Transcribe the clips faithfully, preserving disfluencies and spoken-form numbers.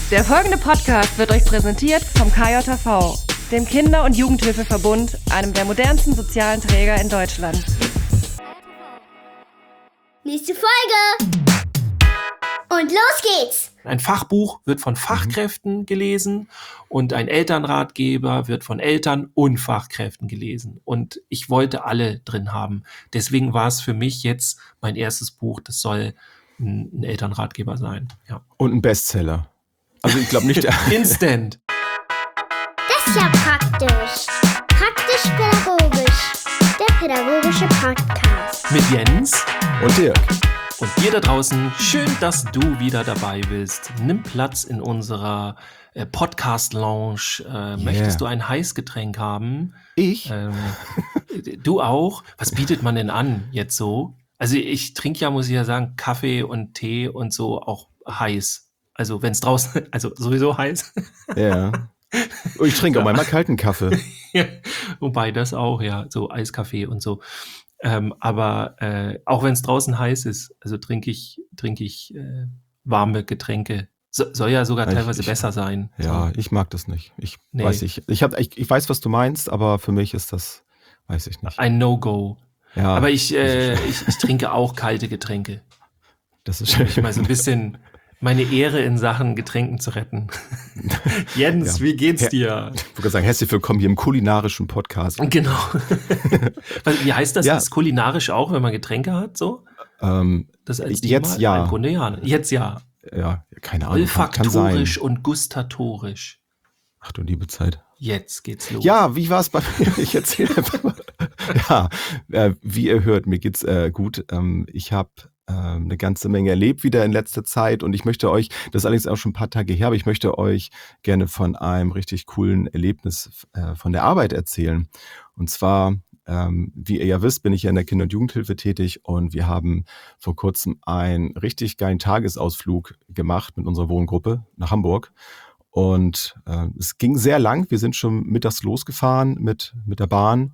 Der folgende Podcast wird euch präsentiert vom K J V, dem Kinder- und Jugendhilfeverbund, einem der modernsten sozialen Träger in Deutschland. Nächste Folge! Und los geht's! Ein Fachbuch wird von Fachkräften gelesen und ein Elternratgeber wird von Eltern und Fachkräften gelesen. Und ich wollte alle drin haben. Deswegen war es für mich jetzt mein erstes Buch. Das soll ein, ein Elternratgeber sein. Ja. Und ein Bestseller. Also ich glaube nicht... Instant. Das ist ja praktisch. Praktisch-pädagogisch. Der pädagogische Podcast. Mit Jens Und Dirk. und dir da draußen. Schön, dass du wieder dabei bist. Nimm Platz in unserer äh, Podcast-Lounge. Äh, Möchtest du ein Heißgetränk haben? Ich? Ähm, du auch? Was bietet man denn an jetzt so? Also ich trinke ja, muss ich ja sagen, Kaffee und Tee und so auch heiß. Also wenn es draußen, also sowieso heiß. Ja. Und ich trinke auch manchmal kalten Kaffee. Ja, wobei das auch, ja, so Eiskaffee und so. Ähm, aber äh, auch wenn es draußen heiß ist, also trinke ich, trinke ich äh, warme Getränke. So, soll ja sogar Ich- teilweise ich- besser sein. Ja, ich mag das nicht. Ich Nee. weiß nicht. Ich, hab, ich, ich weiß, was du meinst, aber für mich ist das, weiß ich nicht. Ein No-Go. Ja, Aber ich, äh, ich, ich trinke auch kalte Getränke. das ist Um mich mal so ein bisschen meine Ehre in Sachen Getränken zu retten. Jens, Ja. wie geht's Ja. dir? Ich würde sagen, herzlich willkommen hier im kulinarischen Podcast. Genau. Was- Wie heißt das? Ja. Ist kulinarisch auch, wenn man Getränke hat, so? Ähm, Das als Jetzt die ja. Im Grunde ja. ne? Jetzt ja. ja, keine Ahnung. Kann, kann Olfaktorisch sein. und gustatorisch. Ach du liebe Zeit. Jetzt geht's los. Ja, wie war es bei mir? Ich erzähle einfach mal. Ja, äh, wie ihr hört, mir geht's äh, gut. Ähm, ich habe ähm, eine ganze Menge erlebt wieder in letzter Zeit und ich möchte euch, das ist allerdings auch schon ein paar Tage her, aber ich möchte euch gerne von einem richtig coolen Erlebnis äh, von der Arbeit erzählen. Und zwar, ähm, wie ihr ja wisst, bin ich ja in der Kinder- und Jugendhilfe tätig und wir haben vor kurzem einen richtig geilen Tagesausflug gemacht mit unserer Wohngruppe nach Hamburg. Und äh, es ging sehr lang. Wir sind schon mittags losgefahren mit, mit der Bahn.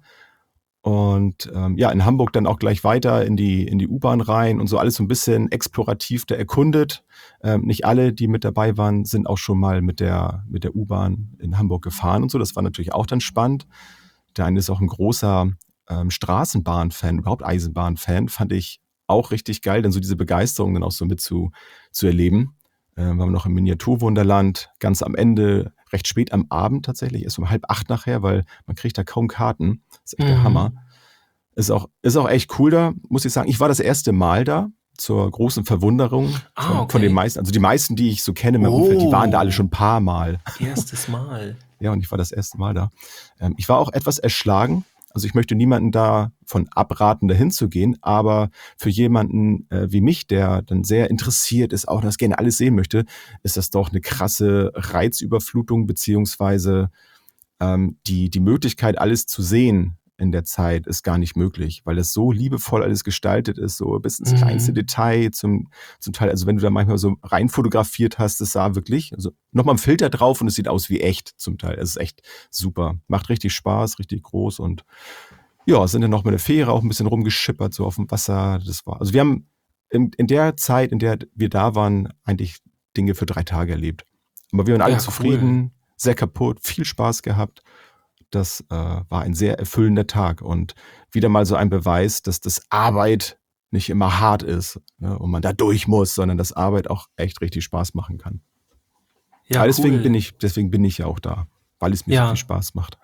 Und ähm, ja, in Hamburg dann auch gleich weiter in die, in die U-Bahn rein und so alles so ein bisschen explorativ da erkundet. Ähm, nicht alle, die mit dabei waren, sind auch schon mal mit der, mit der U-Bahn in Hamburg gefahren und so. Das war natürlich auch dann spannend. Der eine ist auch ein großer ähm, Straßenbahn-Fan, überhaupt Eisenbahn-Fan. Fand ich auch richtig geil, dann so diese Begeisterung dann auch so mit zu, zu erleben. Äh, waren wir noch im Miniaturwunderland, ganz am Ende, recht spät am Abend tatsächlich, erst um halb acht nachher, weil man kriegt da kaum Karten. Das ist echt der Mhm. Hammer. Ist auch, ist auch echt cool da, muss ich sagen. Ich war das erste Mal da, zur großen Verwunderung Ah, von, okay. von den meisten. Also die meisten, die ich so kenne in meinem Oh. Umfeld, die waren da alle schon ein paar Mal. Erstes Mal. Ja, und ich war das erste Mal da. Ähm, ich war auch etwas erschlagen. Also ich möchte niemanden davon abraten, dahin zu gehen, aber für jemanden äh, wie mich, der dann sehr interessiert ist, auch das gerne alles sehen möchte, ist das doch eine krasse Reizüberflutung, beziehungsweise ähm, die, die Möglichkeit, alles zu sehen in der Zeit ist gar nicht möglich, weil es so liebevoll alles gestaltet ist, so bis ins Mhm. kleinste Detail zum, zum Teil. Also wenn du da manchmal so rein fotografiert hast, das sah wirklich, also nochmal ein Filter drauf und es sieht aus wie echt zum Teil. Es ist echt super. Macht richtig Spaß, richtig groß und ja, sind dann noch mit der Fähre auch ein bisschen rumgeschippert, so auf dem Wasser. Das war, also wir haben in, in der Zeit, in der wir da waren, eigentlich Dinge für drei Tage erlebt. Aber wir waren alle Ja, zufrieden, sehr kaputt, viel Spaß gehabt. Das äh, war ein sehr erfüllender Tag und wieder mal so ein Beweis, dass das Arbeit nicht immer hart ist, ne, und man da durch muss, sondern dass Arbeit auch echt richtig Spaß machen kann. Ja, Aber deswegen cool. bin ich, deswegen bin ich ja auch da, weil es mir Ja. so viel Spaß macht.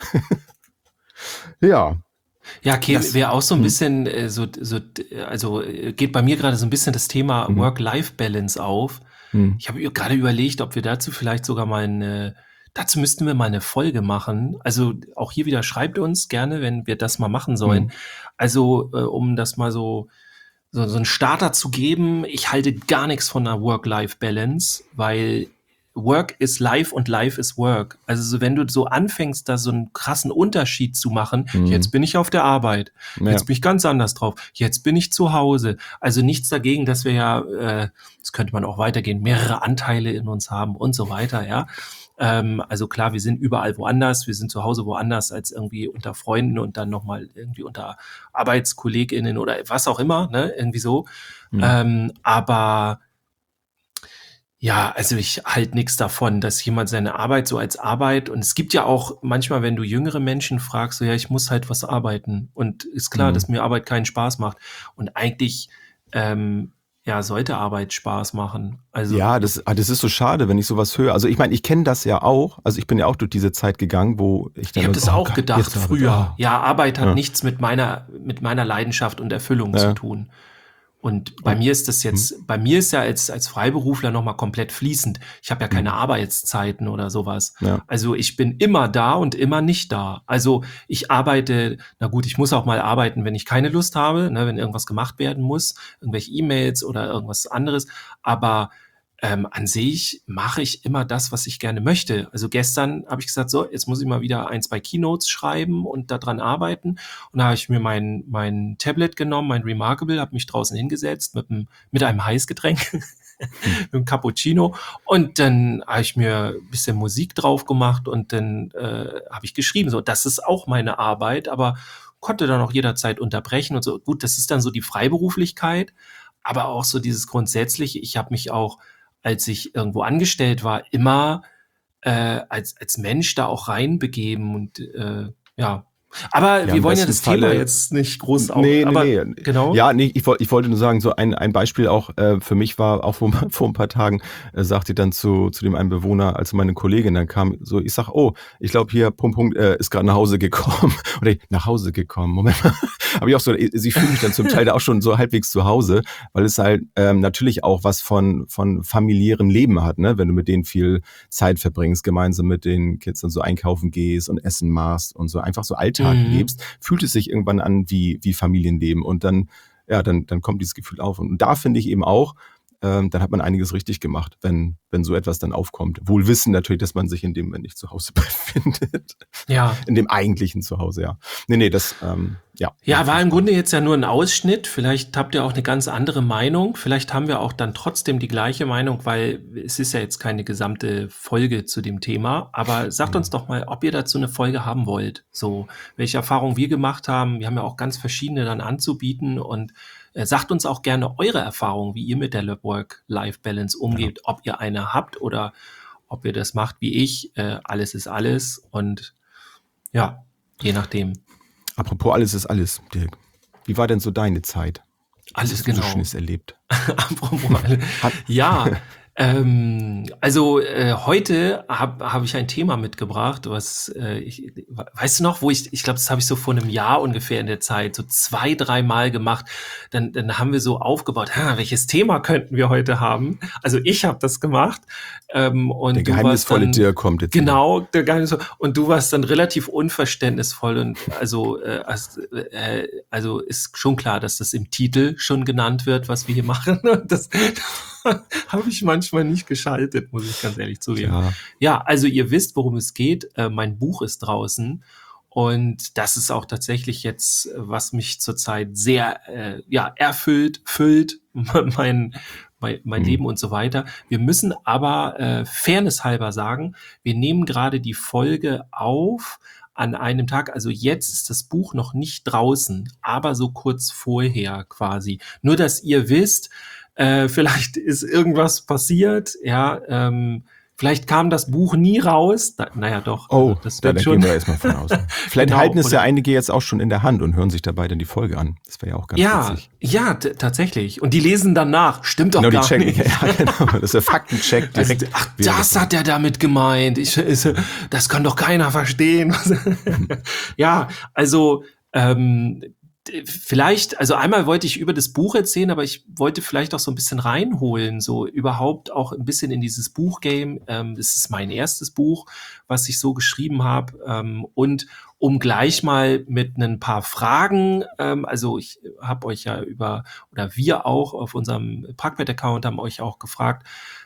Ja, Ja, okay, Das- wäre auch so ein hm. bisschen, äh, so, so, also äh, geht bei mir gerade so ein bisschen das Thema Mhm. Work-Life-Balance auf. hm. Ich habe gerade überlegt, ob wir dazu vielleicht sogar mal eine, dazu müssten wir mal eine Folge machen. Also auch hier wieder schreibt uns gerne, wenn wir das mal machen sollen. Mhm. Also äh, um das mal so, so, so einen Starter zu geben, ich halte gar nichts von einer Work-Life-Balance, weil Work is Life und Life is Work. Also so, wenn du so anfängst, da so einen krassen Unterschied zu machen, Mhm. jetzt bin ich auf der Arbeit, Ja. jetzt bin ich ganz anders drauf, jetzt bin ich zu Hause. Also nichts dagegen, dass wir ja, äh, das könnte man auch weitergehen, mehrere Anteile in uns haben und so weiter, ja. Ähm, also klar, wir sind überall woanders, wir sind zu Hause woanders als irgendwie unter Freunden und dann nochmal irgendwie unter ArbeitskollegInnen oder was auch immer, ne, irgendwie so. Mhm. Ähm, aber Ja, also ich halte nichts davon, dass jemand seine Arbeit so als Arbeit, und es gibt ja auch manchmal, wenn du jüngere Menschen fragst, so ja, ich muss halt was arbeiten, und ist klar, Mhm. dass mir Arbeit keinen Spaß macht, und eigentlich ähm, ja, sollte Arbeit Spaß machen. Also Ja, das, ah, das ist so schade, wenn ich sowas höre. Also ich meine, ich kenne das ja auch. Also ich bin ja auch durch diese Zeit gegangen, wo ich dann ich habe so, das oh auch Gott, gedacht jetzt Arbeit, früher. oh. Ja, Arbeit hat Ja. nichts mit meiner mit meiner Leidenschaft und Erfüllung Ja. zu tun. Und bei Und- mir ist das jetzt, bei mir ist ja als, als Freiberufler nochmal komplett fließend. Ich habe ja keine Mhm. Arbeitszeiten oder sowas. Ja. Also ich bin immer da und immer nicht da. Also ich arbeite, na gut, ich muss auch mal arbeiten, wenn ich keine Lust habe, ne, wenn irgendwas gemacht werden muss, irgendwelche E-Mails oder irgendwas anderes. Aber ähm, an sich mache ich immer das, was ich gerne möchte. Also gestern habe ich gesagt, so, jetzt muss ich mal wieder ein, zwei Keynotes schreiben und daran arbeiten. Und da habe ich mir mein, mein Tablet genommen, mein Remarkable, habe mich draußen hingesetzt mit, einem, mit einem Heißgetränk, mit einem Cappuccino. Und dann habe ich mir ein bisschen Musik drauf gemacht und dann äh, habe ich geschrieben. So, das ist auch meine Arbeit, aber konnte dann auch jederzeit unterbrechen und so. Gut, das ist dann so die Freiberuflichkeit, aber auch so dieses Grundsätzliche. Ich habe mich auch, als ich irgendwo angestellt war, immer äh, als, als Mensch da auch reinbegeben und äh, ja. Aber Ja, wir im wollen ja besten das Thema Falle- jetzt nicht groß auf. Nee, nee, aber nee. Genau. Ja, nee, ich, wollt- ich wollte nur sagen, so ein, ein Beispiel auch äh, für mich war, auch vor, vor ein paar Tagen, äh, sagte ich dann zu, zu dem einen Bewohner, als meine Kollegin dann kam, so, ich sag, oh, ich glaube hier, Punkt, Punkt, äh, ist gerade nach Hause gekommen. Oder ich, nach Hause gekommen, Moment mal. Aber ich auch so, sie fühlt mich dann zum Teil da auch schon so halbwegs zu Hause, weil es halt ähm, natürlich auch was von, von familiärem Leben hat, ne? Wenn du mit denen viel Zeit verbringst, gemeinsam mit den Kids dann so einkaufen gehst und Essen machst und so einfach so Alltag Mhm. lebst, fühlt es sich irgendwann an wie, wie Familienleben. Und dann, ja, dann, dann kommt dieses Gefühl auf. Und da finde ich eben auch, ähm, dann hat man einiges richtig gemacht, wenn, wenn so etwas dann aufkommt. Wohl wissen natürlich, dass man sich in dem Moment nicht zu Hause befindet. Ja. In dem eigentlichen Zuhause, ja. Nee, nee, das, ähm, ja. Ja, war im Grunde jetzt ja nur ein Ausschnitt. Vielleicht habt ihr auch eine ganz andere Meinung. Vielleicht haben wir auch dann trotzdem die gleiche Meinung, weil es ist ja jetzt keine gesamte Folge zu dem Thema. Aber sagt uns doch mal, ob ihr dazu eine Folge haben wollt. So, welche Erfahrungen wir gemacht haben. Wir haben ja auch ganz verschiedene dann anzubieten, und äh, sagt uns auch gerne eure Erfahrungen, wie ihr mit der Work-Life-Balance umgeht, ob ihr eine habt oder ob ihr das macht wie ich. Äh, alles ist alles, und ja, je nachdem. Apropos alles ist alles, Dirk. Wie war denn so deine Zeit? Alles Was hast du so genau. Schönes erlebt? Apropos alle. Hat- Ja, ähm, also äh, heute habe hab ich ein Thema mitgebracht, was äh, ich, weißt du noch, wo ich, ich glaube, das habe ich so vor einem Jahr ungefähr in der Zeit so zwei, drei Mal gemacht. Dann, dann haben wir so aufgebaut, ha, welches Thema könnten wir heute haben? Also ich habe das gemacht. Ähm, und Der du warst geheimnisvolle dann, Dirk kommt jetzt. Genau, der Geheimnisvolle. Und du warst dann relativ unverständnisvoll, und also, äh, als, äh, also ist schon klar, dass das im Titel schon genannt wird, was wir hier machen. Und das habe ich manchmal nicht geschaltet, muss ich ganz ehrlich zugeben. Ja. Ja, also ihr wisst, worum es geht. Äh, mein Buch ist draußen. Und das ist auch tatsächlich jetzt, äh, was mich zurzeit sehr äh, ja, erfüllt, füllt, mein, mein, mein Mhm. Leben und so weiter. Wir müssen aber äh, fairnesshalber sagen, wir nehmen gerade die Folge auf an einem Tag, also jetzt ist das Buch noch nicht draußen, aber so kurz vorher quasi. Nur, dass ihr wisst, äh, vielleicht ist irgendwas passiert, ja, ähm, vielleicht kam das Buch nie raus. Da, naja, doch. Oh, also das da, wird da schon. gehen wir erstmal von aus. Vielleicht Genau, halten es ja oder- einige jetzt auch schon in der Hand und hören sich dabei dann die Folge an. Das wäre ja auch ganz Ja, witzig. ja, t- tatsächlich. Und die lesen dann nach. Stimmt doch Genau, die gar checken. nicht. Ja, genau. Das ist der Faktencheck Also, direkt. ach, während das der- hat er damit gemeint. Ich, ist, das kann doch keiner verstehen. Ja, also ähm, d- vielleicht, also einmal wollte ich über das Buch erzählen, aber ich wollte vielleicht auch so ein bisschen reinholen, so überhaupt auch ein bisschen in dieses Buchgame. Ähm, das ist mein erstes Buch, was ich so geschrieben habe. Ähm, und um gleich mal mit ein paar Fragen, ähm, also ich habe euch ja über, oder wir auch auf unserem Parkbett-Account haben euch auch gefragt,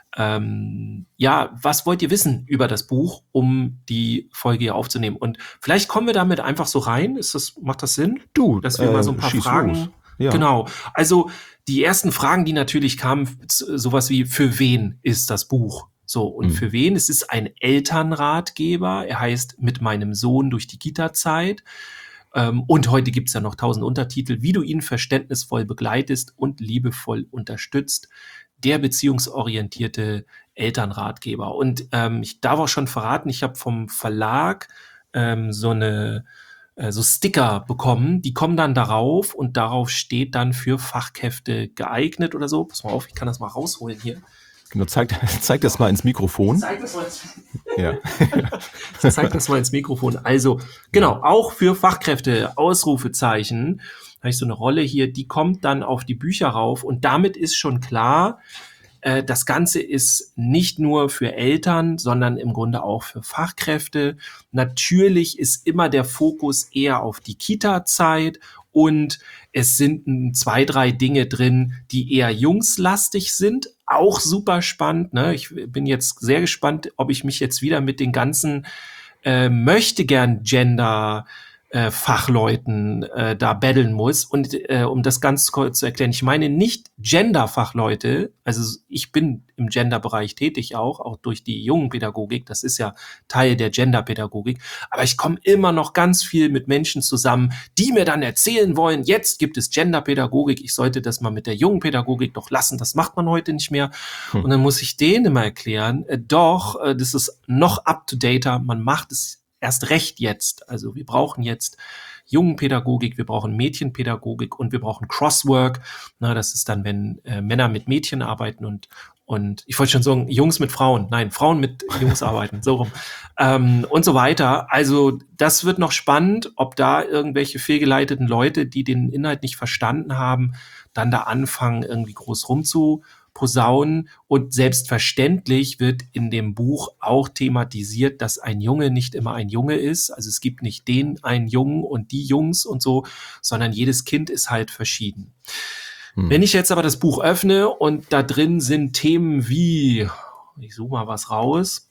ähm, ja, was wollt ihr wissen über das Buch, um die Folge hier aufzunehmen? Und vielleicht kommen wir damit einfach so rein. Ist das, macht das Sinn? Du, Dass wir mal so ein äh, paar schieß Fragen. los. Ja. Genau. Also die ersten Fragen, die natürlich kamen, z- sowas wie, für wen ist das Buch? So, und Mhm. für wen? Es ist ein Elternratgeber. Er heißt Mit meinem Sohn durch die Kita-Zeit. Ähm, und heute gibt's ja noch tausend Untertitel, wie du ihn verständnisvoll begleitest und liebevoll unterstützt. der beziehungsorientierte Elternratgeber. Und ähm, ich darf auch schon verraten, ich habe vom Verlag ähm, so eine äh, so Sticker bekommen, die kommen dann darauf und darauf steht dann für Fachkräfte geeignet oder so. Pass mal auf, ich kann das mal rausholen hier. Genau, zeig, zeig das mal ins Mikrofon. Zeig das mal ins, ja. ich zeig das mal ins Mikrofon. Also, genau, auch für Fachkräfte, Ausrufezeichen, habe ich so eine Rolle hier, die kommt dann auf die Bücher rauf und damit ist schon klar, äh, das Ganze ist nicht nur für Eltern, sondern im Grunde auch für Fachkräfte. Natürlich ist immer der Fokus eher auf die Kita-Zeit und es sind zwei, drei Dinge drin, die eher jungslastig sind. Auch super spannend. Ne? Ich bin jetzt sehr gespannt, ob ich mich jetzt wieder mit den ganzen äh, möchte gern Gender äh, Fachleuten äh, da battlen muss. Und äh, um das ganz kurz zu erklären, ich meine nicht Gender-Fachleute, also ich bin im Gender-Bereich tätig auch, auch durch die Jungenpädagogik, das ist ja Teil der Gender-Pädagogik, aber ich komme immer noch ganz viel mit Menschen zusammen, die mir dann erzählen wollen, jetzt gibt es Gender-Pädagogik, ich sollte das mal mit der Jungenpädagogik doch lassen, das macht man heute nicht mehr. Hm. Und dann muss ich denen immer erklären, äh, doch, äh, das ist noch up-to-dater, man macht es erst recht jetzt. Also wir brauchen jetzt Jungenpädagogik, wir brauchen Mädchenpädagogik und wir brauchen Crosswork. Na, das ist dann, wenn äh, Männer mit Mädchen arbeiten und und ich wollte schon sagen, Jungs mit Frauen. Nein, Frauen mit Jungs arbeiten, so rum. Ähm, und so weiter. Also das wird noch spannend, ob da irgendwelche fehlgeleiteten Leute, die den Inhalt nicht verstanden haben, dann da anfangen, irgendwie groß rumzuposaunen. Und selbstverständlich wird in dem Buch auch thematisiert, dass ein Junge nicht immer ein Junge ist. Also es gibt nicht den einen Jungen und die Jungs und so, sondern jedes Kind ist halt verschieden. Hm. Wenn ich jetzt aber das Buch öffne und da drin sind Themen wie, ich suche mal was raus.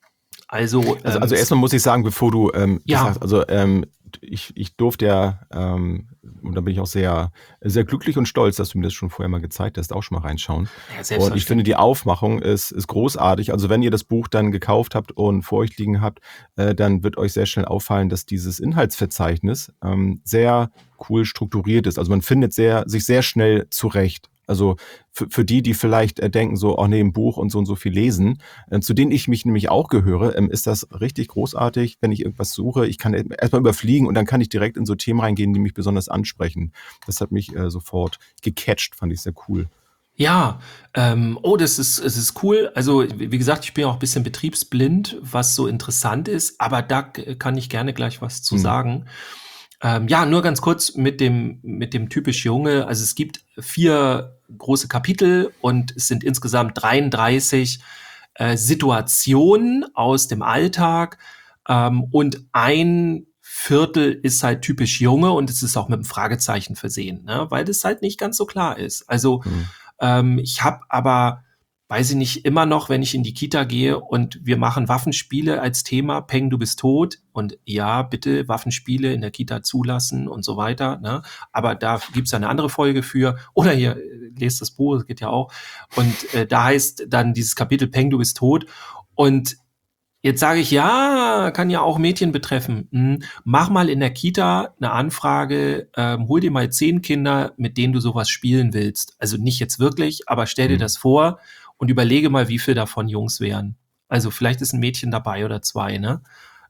Also, ähm, also, also erstmal muss ich sagen, bevor du ähm, ja. sagst, also ähm, ich, ich durfte ja, ähm, und da bin ich auch sehr, sehr glücklich und stolz, dass du mir das schon vorher mal gezeigt hast, auch schon mal reinschauen. Ja, und ich finde, die Aufmachung ist, ist großartig. Also wenn ihr das Buch dann gekauft habt und vor euch liegen habt, äh, dann wird euch sehr schnell auffallen, dass dieses Inhaltsverzeichnis ähm, sehr cool strukturiert ist. Also man findet sehr, sich sehr schnell zurecht. Also für, für die, die vielleicht äh, denken so, oh nee, ein Buch und so und so viel lesen, äh, zu denen ich mich nämlich auch gehöre, ähm, ist das richtig großartig, wenn ich irgendwas suche. Ich kann erstmal überfliegen und dann kann ich direkt in so Themen reingehen, die mich besonders ansprechen. Das hat mich äh, sofort gecatcht, fand ich sehr cool. Ja, ähm, oh, das ist, es ist cool. Also, wie gesagt, ich bin auch ein bisschen betriebsblind, was so interessant ist, aber da kann ich gerne gleich was zu hm. sagen. Ähm, ja, nur ganz kurz mit dem, mit dem typisch Junge. Also es gibt vier große Kapitel und es sind insgesamt dreiunddreißig äh, Situationen aus dem Alltag ähm, und ein Viertel ist halt typisch Junge und es ist auch mit einem Fragezeichen versehen, ne? Weil das halt nicht ganz so klar ist. Also mhm. ähm, ich habe aber, weiß ich nicht, immer noch, wenn ich in die Kita gehe und wir machen Waffenspiele als Thema, Peng, du bist tot und ja, bitte Waffenspiele in der Kita zulassen und so weiter, ne? Aber da gibt's eine andere Folge für, oder hier, lest das Buch, das geht ja auch und äh, da heißt dann dieses Kapitel Peng, du bist tot und jetzt sage ich, ja, kann ja auch Mädchen betreffen. Hm, mach mal in der Kita eine Anfrage, ähm, hol dir mal zehn Kinder, mit denen du sowas spielen willst. Also nicht jetzt wirklich, aber stell dir mhm. das vor und überlege mal, wie viel davon Jungs wären. Also vielleicht ist ein Mädchen dabei oder zwei, ne?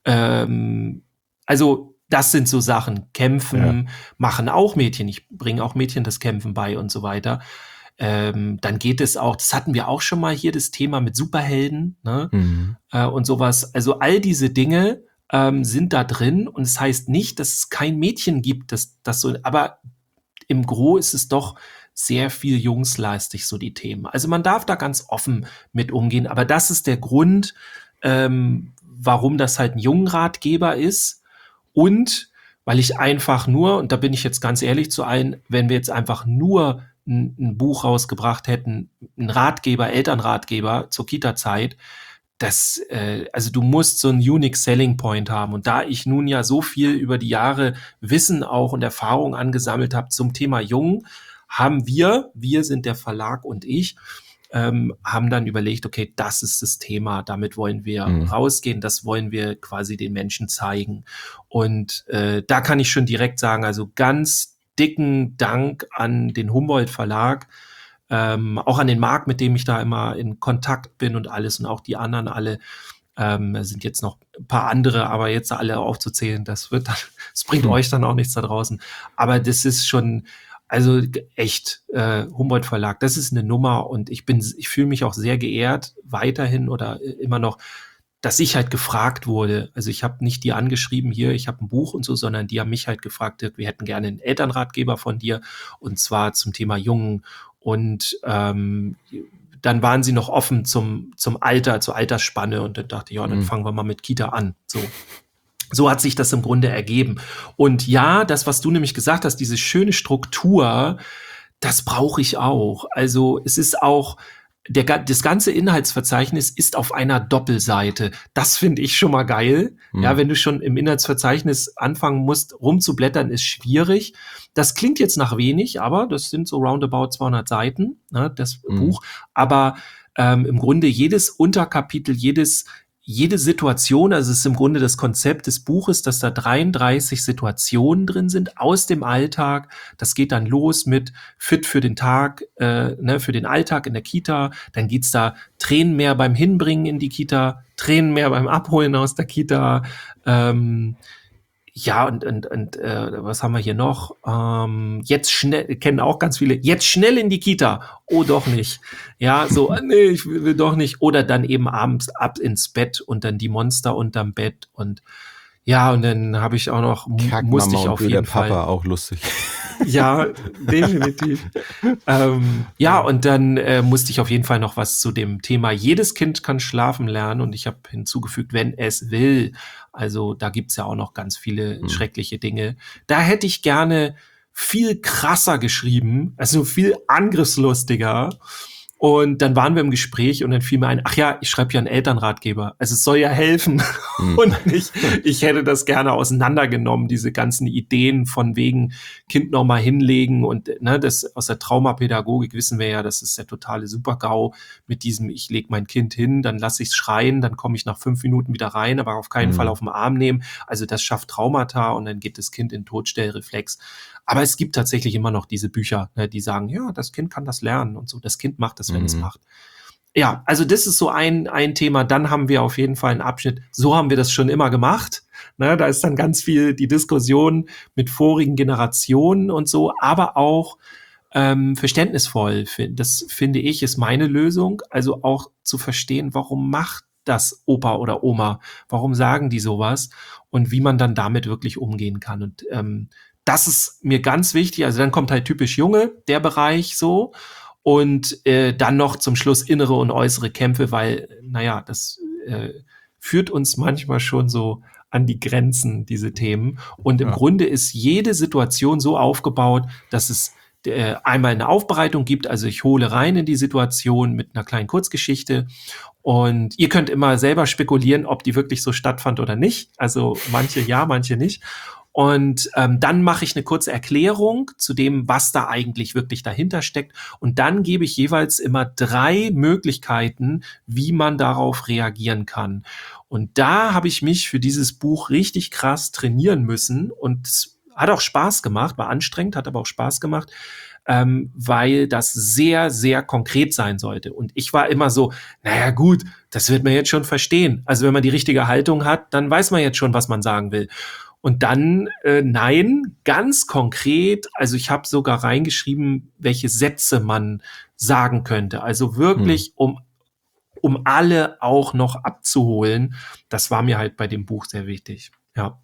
Ähm, also das sind so Sachen. Kämpfen ja. machen auch Mädchen. Ich bringe auch Mädchen das Kämpfen bei und so weiter. Ähm, dann geht es auch, das hatten wir auch schon mal hier, das Thema mit Superhelden, ne? Mhm. Äh, und sowas. Also all diese Dinge ähm, sind da drin und es das heißt nicht, dass es kein Mädchen gibt, das, das so, aber im Gros ist es doch sehr viel jungslastig, so die Themen. Also man darf da ganz offen mit umgehen, aber das ist der Grund, ähm, warum das halt ein Jungenratgeber ist und weil ich einfach nur, und da bin ich jetzt ganz ehrlich zu allen, wenn wir jetzt einfach nur ein, ein Buch rausgebracht hätten, ein Ratgeber, Elternratgeber zur Kita-Zeit, das, äh, also du musst so einen Unique Selling Point haben. Und da ich nun ja so viel über die Jahre Wissen auch und Erfahrung angesammelt habe zum Thema Jungen, haben wir, wir sind der Verlag und ich, ähm, haben dann überlegt, okay, das ist das Thema, damit wollen wir mhm. rausgehen, das wollen wir quasi den Menschen zeigen. Und äh, da kann ich schon direkt sagen, also ganz dicken Dank an den Humboldt Verlag, ähm, auch an den Marc, mit dem ich da immer in Kontakt bin und alles und auch die anderen alle. Ähm, sind jetzt noch ein paar andere, aber jetzt alle aufzuzählen, das wird dann, das bringt mhm. euch dann auch nichts da draußen. Aber das ist schon, also echt äh, Humboldt Verlag, das ist eine Nummer und ich bin, ich fühle mich auch sehr geehrt weiterhin oder immer noch, dass ich halt gefragt wurde. Also ich habe nicht die angeschrieben, hier, ich habe ein Buch und so, sondern die haben mich halt gefragt, wir hätten gerne einen Elternratgeber von dir und zwar zum Thema Jungen und ähm, dann waren sie noch offen zum, zum Alter, zur Altersspanne und dann dachte ich, ja, dann mhm. fangen wir mal mit Kita an. So. So hat sich das im Grunde ergeben. Und ja, das, was du nämlich gesagt hast, diese schöne Struktur, das brauche ich auch. Also es ist auch, der, das ganze Inhaltsverzeichnis ist auf einer Doppelseite. Das finde ich schon mal geil. Mhm. Ja, wenn du schon im Inhaltsverzeichnis anfangen musst, rumzublättern, ist schwierig. Das klingt jetzt nach wenig, aber das sind so roundabout zweihundert Seiten, ne, das mhm. Buch. Aber ähm, im Grunde jedes Unterkapitel, jedes Jede Situation, also es ist im Grunde das Konzept des Buches, dass da dreiunddreißig Situationen drin sind aus dem Alltag. Das geht dann los mit Fit für den Tag, äh, ne, für den Alltag in der Kita. Dann geht's da Tränen mehr beim Hinbringen in die Kita, Tränen mehr beim Abholen aus der Kita. Ähm, ja, und, und, und äh, was haben wir hier noch? Ähm, jetzt schnell, kennen auch ganz viele, jetzt schnell in die Kita. Oh, doch nicht. Ja, so, nee, ich will, will doch nicht. Oder dann eben abends ab ins Bett und dann die Monster unterm Bett. Und ja, und dann habe ich auch noch, Kack, musste Mama ich auf und jeden der Papa Fall. auch lustig. Ja, definitiv. ähm, ja, und dann äh, musste ich auf jeden Fall noch was zu dem Thema jedes Kind kann schlafen lernen und ich habe hinzugefügt, wenn es will. Also da gibt's ja auch noch ganz viele mhm. schreckliche Dinge. Da hätte ich gerne viel krasser geschrieben, also viel angriffslustiger. Und dann waren wir im Gespräch und dann fiel mir ein, ach ja, ich schreibe ja einen Elternratgeber. Also es soll ja helfen. Mhm. Und nicht, ich hätte das gerne auseinandergenommen, diese ganzen Ideen von wegen Kind noch mal hinlegen. Und ne, das aus der Traumapädagogik wissen wir ja, das ist der totale Super-GAU mit diesem, ich lege mein Kind hin, dann lasse ich es schreien, dann komme ich nach fünf Minuten wieder rein, aber auf keinen mhm. Fall auf den Arm nehmen. Also das schafft Traumata und dann geht das Kind in Todstellreflex. Aber es gibt tatsächlich immer noch diese Bücher, ne, die sagen, ja, das Kind kann das lernen und so. Das Kind macht das, wenn mhm. es macht. Ja, also das ist so ein, ein Thema. Dann haben wir auf jeden Fall einen Abschnitt. So haben wir das schon immer gemacht. Ne, da ist dann ganz viel die Diskussion mit vorigen Generationen und so, aber auch ähm, verständnisvoll. Das finde ich, ist meine Lösung. Also auch zu verstehen, warum macht das Opa oder Oma? Warum sagen die sowas? Und wie man dann damit wirklich umgehen kann. Und ähm, das ist mir ganz wichtig. Also dann kommt halt typisch Junge, der Bereich so. Und äh, dann noch zum Schluss innere und äußere Kämpfe, weil, naja, das äh, führt uns manchmal schon so an die Grenzen, diese Themen. Und im ja. Grunde ist jede Situation so aufgebaut, dass es äh, einmal eine Aufbereitung gibt. Also ich hole rein in die Situation mit einer kleinen Kurzgeschichte. Und ihr könnt immer selber spekulieren, ob die wirklich so stattfand oder nicht. Also manche ja, manche nicht. Und ähm, dann mache ich eine kurze Erklärung zu dem, was da eigentlich wirklich dahinter steckt. Und dann gebe ich jeweils immer drei Möglichkeiten, wie man darauf reagieren kann. Und da habe ich mich für dieses Buch richtig krass trainieren müssen. Und es hat auch Spaß gemacht, war anstrengend, hat aber auch Spaß gemacht, ähm, weil das sehr, sehr konkret sein sollte. Und ich war immer so, naja gut, das wird man jetzt schon verstehen. Also wenn man die richtige Haltung hat, dann weiß man jetzt schon, was man sagen will. Und dann, äh, nein, ganz konkret, also ich habe sogar reingeschrieben, welche Sätze man sagen könnte. Also wirklich, hm. um, um alle auch noch abzuholen. Das war mir halt bei dem Buch sehr wichtig, ja.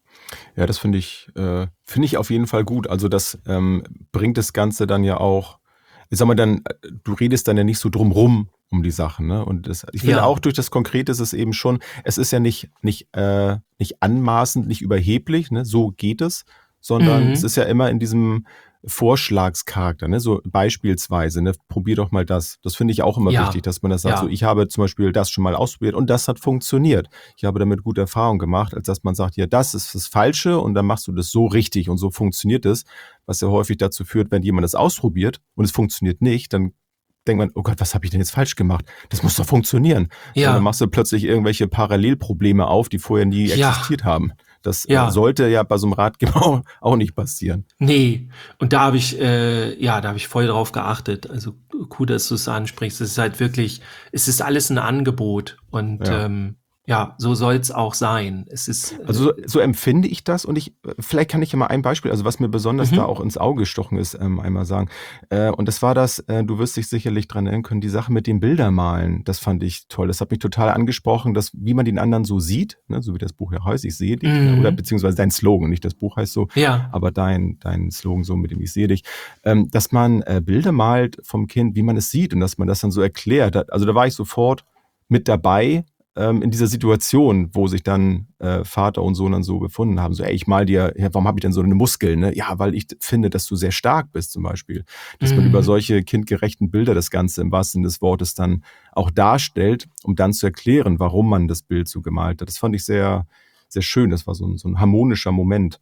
Ja, das finde ich, äh, finde ich auf jeden Fall gut. Also das ähm, bringt das Ganze dann ja auch, ich sag mal dann, du redest dann ja nicht so drumrum um die Sachen, ne? Und das, ich finde ja. auch durch das Konkrete ist es eben schon, es ist ja nicht, nicht, äh, nicht anmaßend, nicht überheblich, ne? So geht es, sondern mhm. es ist ja immer in diesem Vorschlagscharakter, ne? So beispielsweise, ne? Probier doch mal das. Das finde ich auch immer ja. wichtig, dass man das sagt, ja. so ich habe zum Beispiel das schon mal ausprobiert und das hat funktioniert. Ich habe damit gute Erfahrungen gemacht, als dass man sagt, ja, das ist das Falsche und dann machst du das so richtig und so funktioniert es, was ja häufig dazu führt, wenn jemand das ausprobiert und es funktioniert nicht, dann denkt man, oh Gott, was habe ich denn jetzt falsch gemacht? Das muss doch funktionieren. Ja. Und dann machst du plötzlich irgendwelche Parallelprobleme auf, die vorher nie ja. existiert haben. Das Ja. äh, sollte ja bei so einem Ratgeber auch nicht passieren. Nee, und da habe ich, äh, ja, da habe ich voll drauf geachtet. Also cool, dass du es ansprichst. Es ist halt wirklich, es ist alles ein Angebot und Ja. ähm, ja, so soll es auch sein. Es ist, äh, Also so, so empfinde ich das und ich, vielleicht kann ich ja mal ein Beispiel, also was mir besonders Mhm. da auch ins Auge gestochen ist, ähm, einmal sagen. Äh, und das war das, äh, du wirst dich sicherlich dran erinnern können, die Sache mit dem Bildermalen. Das fand ich toll. Das hat mich total angesprochen, dass wie man den anderen so sieht, ne, so wie das Buch ja heißt, ich sehe dich, ne, Mhm. oder beziehungsweise dein Slogan, nicht das Buch heißt so, ja, aber dein, dein Slogan so mit dem ich sehe dich, ähm, dass man äh, Bilder malt vom Kind, wie man es sieht und dass man das dann so erklärt. Also da war ich sofort mit dabei ähm, in dieser Situation, wo sich dann äh, Vater und Sohn dann so befunden haben. So, ey, ich mal dir, ja, warum habe ich denn so eine Muskel? Ne? Ja, weil ich finde, dass du sehr stark bist zum Beispiel. Dass man Mhm. über solche kindgerechten Bilder das Ganze im wahrsten Sinne des Wortes dann auch darstellt, um dann zu erklären, warum man das Bild so gemalt hat. Das fand ich sehr, sehr schön. Das war so ein, so ein harmonischer Moment.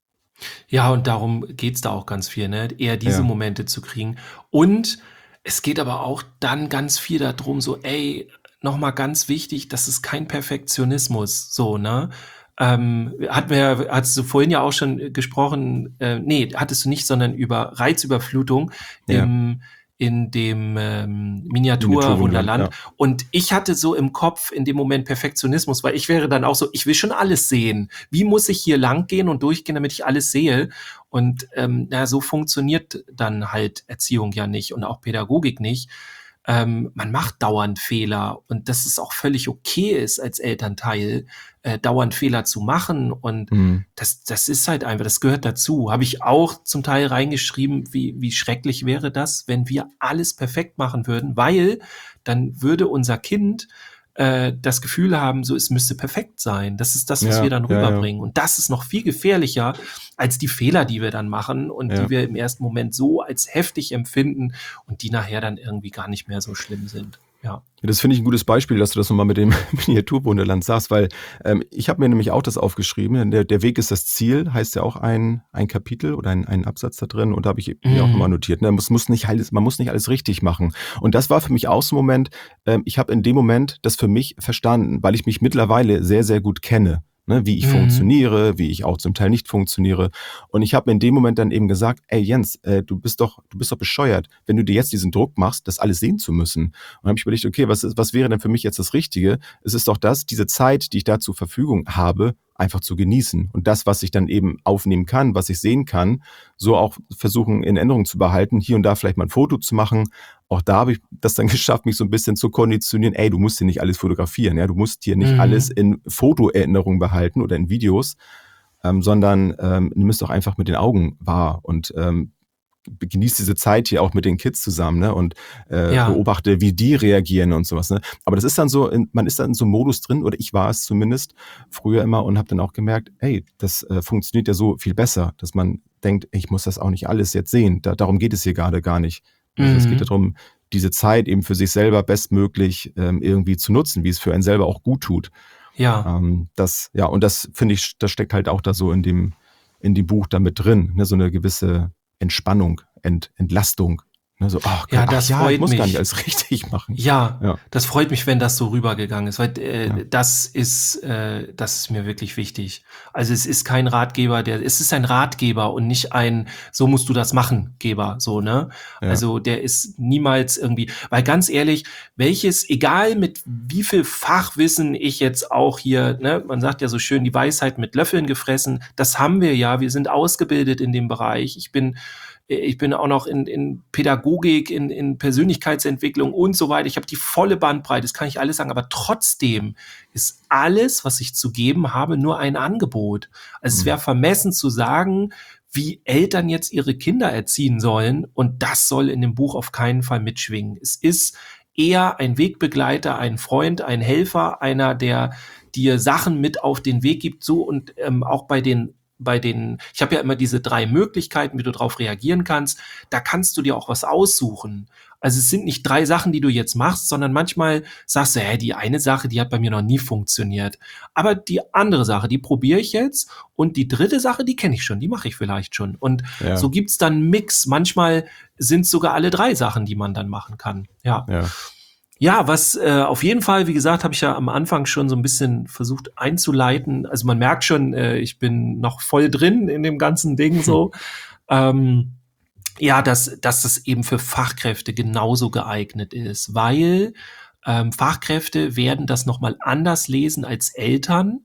ja, und darum geht's da auch ganz viel, ne? Eher diese Ja. Momente zu kriegen. Und es geht aber auch dann ganz viel darum, so, ey, nochmal ganz wichtig, das ist kein Perfektionismus, so, ne? Ähm, hatten wir, hattest du vorhin ja auch schon gesprochen, äh, nee, hattest du nicht, sondern über Reizüberflutung Ja. im, in dem ähm, Miniaturwunderland, Miniaturwunderland. ja. Und ich hatte so im Kopf in dem Moment Perfektionismus, weil ich wäre dann auch so, ich will schon alles sehen. Wie muss ich hier lang gehen und durchgehen, damit ich alles sehe? Und ähm, na, so funktioniert dann halt Erziehung ja nicht und auch Pädagogik nicht. Ähm, man macht dauernd Fehler und dass es auch völlig okay ist, als Elternteil äh, dauernd Fehler zu machen. Und Mhm. das, das ist halt einfach, das gehört dazu. Habe ich auch zum Teil reingeschrieben, wie, wie schrecklich wäre das, wenn wir alles perfekt machen würden, weil dann würde unser Kind äh, das Gefühl haben, so es müsste perfekt sein. Das ist das, was Ja, wir dann ja, ja. rüberbringen. Und das ist noch viel gefährlicher als die Fehler, die wir dann machen und Ja. die wir im ersten Moment so als heftig empfinden und die nachher dann irgendwie gar nicht mehr so schlimm sind. Ja. Ja, das finde ich ein gutes Beispiel, dass du das nochmal mit dem Miniaturwunderland sagst, weil ähm, ich habe mir nämlich auch das aufgeschrieben. Der, der Weg ist das Ziel, heißt ja auch ein, ein Kapitel oder ein, ein Absatz da drin und da habe ich mir auch Mhm. nochmal notiert. Ne? Man, muss, muss nicht alles, man muss nicht alles richtig machen. Und das war für mich auch so ein Moment, ähm, ich habe in dem Moment das für mich verstanden, weil ich mich mittlerweile sehr, sehr gut kenne. Ne, wie ich Mhm. funktioniere, wie ich auch zum Teil nicht funktioniere. Und ich habe mir in dem Moment dann eben gesagt, ey Jens, äh, du bist doch, du bist doch bescheuert, wenn du dir jetzt diesen Druck machst, das alles sehen zu müssen. Und dann habe ich überlegt, okay, was, ist, was wäre denn für mich jetzt das Richtige? Es ist doch das, diese Zeit, die ich da zur Verfügung habe, einfach zu genießen. Und das, was ich dann eben aufnehmen kann, was ich sehen kann, so auch versuchen in Erinnerung zu behalten, hier und da vielleicht mal ein Foto zu machen. Auch da habe ich das dann geschafft, mich so ein bisschen zu konditionieren, ey, du musst hier nicht alles fotografieren, ja, du musst hier nicht Mhm. alles in Fotoerinnerung behalten oder in Videos, ähm, sondern ähm, nimm es doch einfach mit den Augen wahr und ähm, genießt diese Zeit hier auch mit den Kids zusammen, ne? Und äh, Ja. beobachte, wie die reagieren und sowas, ne? Aber das ist dann so, in, man ist dann in so einem Modus drin, oder ich war es zumindest früher immer und habe dann auch gemerkt, ey, das äh, funktioniert ja so viel besser, dass man denkt, ey, ich muss das auch nicht alles jetzt sehen. Da, darum geht es hier gerade gar nicht. Also es Mhm. geht darum, diese Zeit eben für sich selber bestmöglich ähm, irgendwie zu nutzen, wie es für einen selber auch gut tut. Ja. Ähm, das, ja, und das finde ich, das steckt halt auch da so in dem, in dem Buch da mit drin, ne? So eine gewisse Entspannung, Ent, Entlastung. Ne? So, ach, Ja, ach das ja, freut ich muss gar mich. nicht alles richtig machen. Ja, Ja. das freut mich, wenn das so rübergegangen ist, weil äh, Ja. das ist, äh, das ist mir wirklich wichtig. Also es ist kein Ratgeber, der, es ist ein Ratgeber und nicht ein, so musst du das machen, Geber, so, ne? Ja. Also der ist niemals irgendwie, weil ganz ehrlich, welches, egal mit wie viel Fachwissen ich jetzt auch hier, ne, man sagt ja so schön, die Weisheit mit Löffeln gefressen, das haben wir ja, wir sind ausgebildet in dem Bereich. Ich bin Ich bin auch noch in, in Pädagogik, in, in Persönlichkeitsentwicklung und so weiter. Ich habe die volle Bandbreite, das kann ich alles sagen. Aber trotzdem ist alles, was ich zu geben habe, nur ein Angebot. Also Mhm. es wäre vermessen zu sagen, wie Eltern jetzt ihre Kinder erziehen sollen. Und das soll in dem Buch auf keinen Fall mitschwingen. Es ist eher ein Wegbegleiter, ein Freund, ein Helfer, einer, der dir Sachen mit auf den Weg gibt. So und ähm, auch bei den bei den, ich habe ja immer diese drei Möglichkeiten, wie du darauf reagieren kannst. Da kannst du dir auch was aussuchen. Also es sind nicht drei Sachen, die du jetzt machst, sondern manchmal sagst du, hey, die eine Sache, die hat bei mir noch nie funktioniert. Aber die andere Sache, die probiere ich jetzt. Und die dritte Sache, die kenne ich schon, die mache ich vielleicht schon. Und Ja. so gibt's dann einen Mix. Manchmal sind es sogar alle drei Sachen, die man dann machen kann. Ja. Ja. Ja, was äh, auf jeden Fall, wie gesagt, habe ich ja am Anfang schon so ein bisschen versucht einzuleiten. Also man merkt schon, äh, ich bin noch voll drin in dem ganzen Ding so. ähm, ja, dass, dass das eben für Fachkräfte genauso geeignet ist, weil ähm, Fachkräfte werden das nochmal anders lesen als Eltern.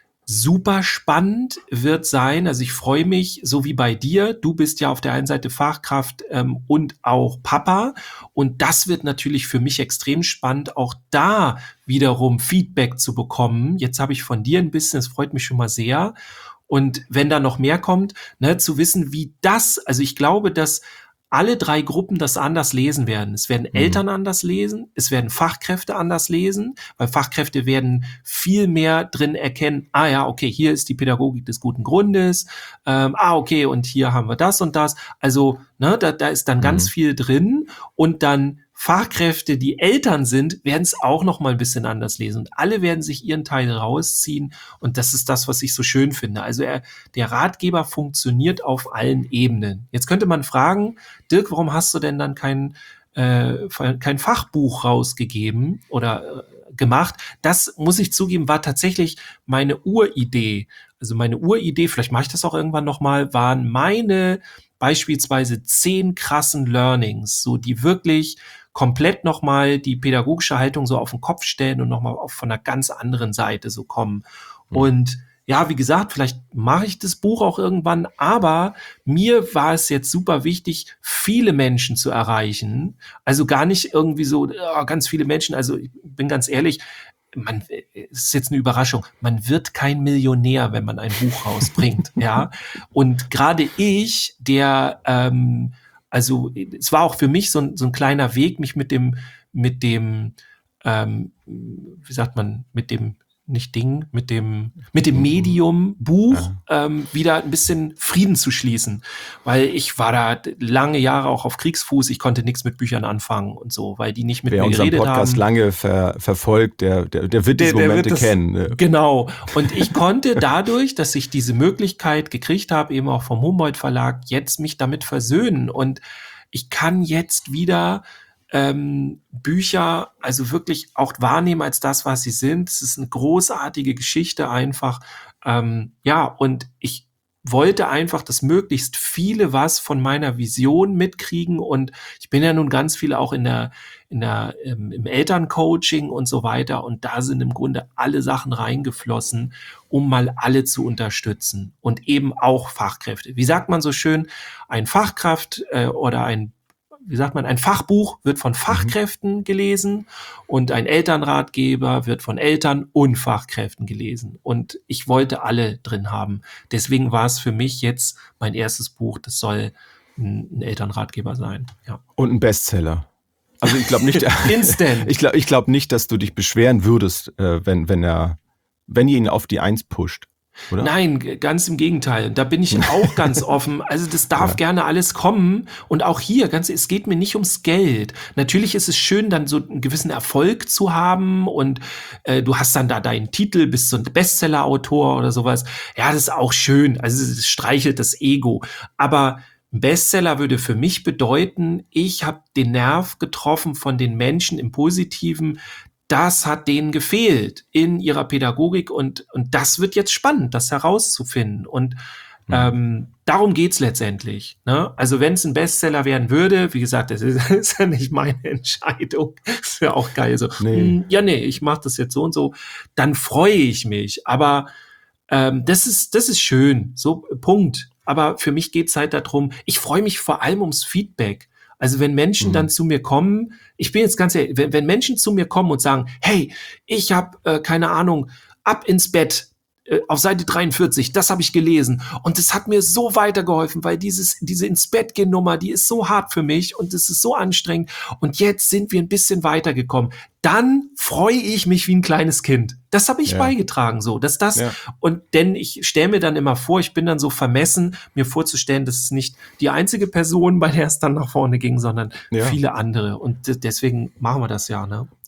Super spannend wird sein, also ich freue mich, so wie bei dir, du bist ja auf der einen Seite Fachkraft ähm, und auch Papa und das wird natürlich für mich extrem spannend, auch da wiederum Feedback zu bekommen. Jetzt habe ich von dir ein bisschen, das freut mich schon mal sehr und wenn da noch mehr kommt, ne, zu wissen, wie das, also ich glaube, dass alle drei Gruppen das anders lesen werden. Es werden mhm. Eltern anders lesen, es werden Fachkräfte anders lesen, weil Fachkräfte werden viel mehr drin erkennen, ah ja, okay, hier ist die Pädagogik des guten Grundes, ähm, ah okay, und hier haben wir das und das. Also ne, da, da ist dann mhm. ganz viel drin und dann Fachkräfte, die Eltern sind, werden es auch noch mal ein bisschen anders lesen. Und alle werden sich ihren Teil rausziehen. Und das ist das, was ich so schön finde. Also er, der Ratgeber funktioniert auf allen Ebenen. Jetzt könnte man fragen, Dirk, warum hast du denn dann kein, äh, kein Fachbuch rausgegeben oder äh, gemacht? Das, muss ich zugeben, war tatsächlich meine Uridee. Also meine Uridee, vielleicht mache ich das auch irgendwann noch mal, waren meine beispielsweise zehn krassen Learnings, so die wirklich komplett nochmal die pädagogische Haltung so auf den Kopf stellen und nochmal von einer ganz anderen Seite so kommen. Mhm. Und ja, wie gesagt, vielleicht mache ich das Buch auch irgendwann, aber mir war es jetzt super wichtig, viele Menschen zu erreichen. Also gar nicht irgendwie so oh, ganz viele Menschen, also ich bin ganz ehrlich, man, es ist jetzt eine Überraschung, man wird kein Millionär, wenn man ein Buch rausbringt, ja. Und gerade ich, der, ähm, also es war auch für mich so ein, so ein kleiner Weg, mich mit dem, mit dem, ähm, wie sagt man, mit dem nicht Ding, mit dem, mit dem Medium Buch ja. ähm, wieder ein bisschen Frieden zu schließen. Weil ich war da lange Jahre auch auf Kriegsfuß, ich konnte nichts mit Büchern anfangen und so, weil die nicht mit Wer mir geredet haben. Wer unseren Podcast lange ver- verfolgt, der, der, der wird diese der, der Momente das, kennen. Ne? Genau. Und ich konnte dadurch, dass ich diese Möglichkeit gekriegt habe, eben auch vom Humboldt Verlag, jetzt mich damit versöhnen. Und ich kann jetzt wieder Ähm, Bücher also wirklich auch wahrnehmen als das, was sie sind. Es ist eine großartige Geschichte einfach. Ähm, ja, und ich wollte einfach, dass möglichst viele was von meiner Vision mitkriegen und ich bin ja nun ganz viele auch in der, in der, ähm, im Elterncoaching und so weiter und da sind im Grunde alle Sachen reingeflossen, um mal alle zu unterstützen und eben auch Fachkräfte. Wie sagt man so schön, ein Fachkraft äh, oder ein wie sagt man, ein Fachbuch wird von Fachkräften mhm. gelesen und ein Elternratgeber wird von Eltern und Fachkräften gelesen. Und ich wollte alle drin haben. Deswegen war es für mich jetzt mein erstes Buch, das soll ein, ein Elternratgeber sein. Ja. Und ein Bestseller. Also ich glaube nicht, Instant. ich glaube ich glaub nicht, dass du dich beschweren würdest, äh, wenn, wenn er, wenn ihr ihn auf die Eins pusht. Oder? Nein, ganz im Gegenteil. Da bin ich auch ganz offen. Also das darf ja. gerne alles kommen. Und auch hier, ganz, es geht mir nicht ums Geld. Natürlich ist es schön, dann so einen gewissen Erfolg zu haben und äh, du hast dann da deinen Titel, bist so ein Bestseller-Autor oder sowas. Ja, das ist auch schön. Also es streichelt das Ego. Aber ein Bestseller würde für mich bedeuten, ich habe den Nerv getroffen von den Menschen im Positiven. Das hat denen gefehlt in ihrer Pädagogik und, und das wird jetzt spannend, das herauszufinden. Und mhm. ähm, darum geht's letztendlich. Ne? Also wenn es ein Bestseller werden würde, wie gesagt, das ist, das ist ja nicht meine Entscheidung. Das wäre auch geil. So, nee. Mh, ja, nee, ich mache das jetzt so und so. Dann freue ich mich. Aber ähm, das ist, das ist schön. So, Punkt. Aber für mich geht's halt darum, ich freue mich vor allem ums Feedback. Also wenn Menschen mhm. dann zu mir kommen, ich bin jetzt ganz ehrlich, wenn, wenn Menschen zu mir kommen und sagen, hey, ich habe, äh, keine Ahnung, ab ins Bett, äh, auf Seite dreiundvierzig, das habe ich gelesen und das hat mir so weitergeholfen, weil dieses diese ins-Bett-Gehen-Nummer, die ist so hart für mich und es ist so anstrengend und jetzt sind wir ein bisschen weitergekommen. Dann freue ich mich wie ein kleines Kind. Das habe ich ja. beigetragen, so, dass das, ja. und denn ich stelle mir dann immer vor, ich bin dann so vermessen, mir vorzustellen, dass es nicht die einzige Person, bei der es dann nach vorne ging, sondern ja. viele andere. Und deswegen machen wir das ja, ne?